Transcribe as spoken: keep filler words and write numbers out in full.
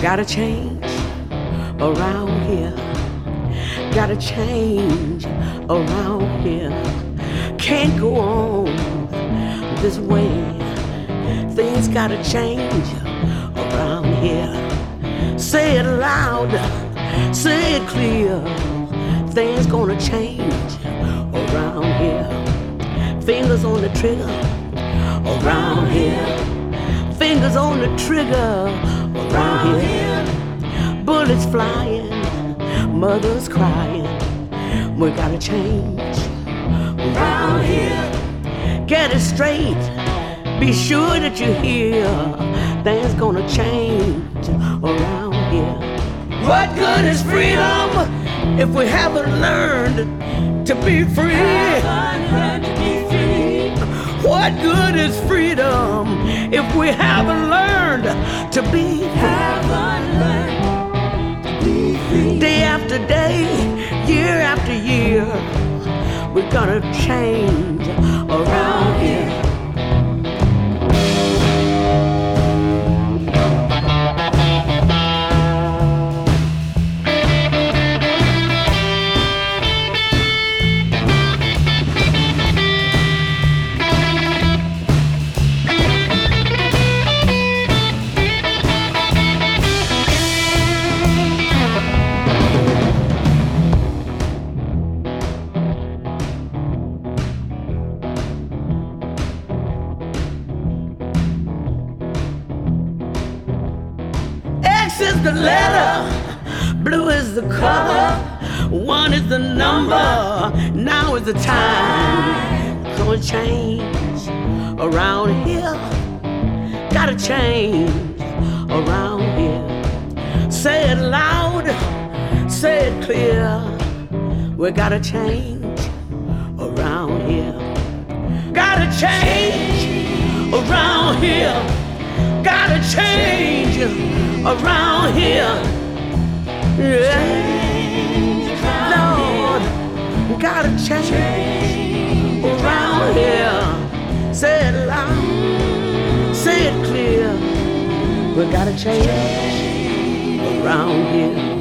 Gotta change around here. Gotta change around here. Can't go on this way. Things gotta change around here. Say it loud, say it clear. Things gonna change around here. Fingers on the trigger around here. Fingers on the trigger around here. Bullets flying, mothers crying. We gotta change around here. Get it straight, be sure that you hear. Things gonna change around here. What good is freedom if we haven't learned to be free? What good is freedom if we haven't learned to be free? Day after day, year after year, we're gonna change around here. Is the letter, blue is the color, one is the number, now is the time. Gonna change around here, gotta change around here. Say it loud, say it clear, we gotta change around here. Gotta change around here, gotta change around here. Yeah, Lord, gotta change around here. Say it loud, say it clear. We gotta change around here.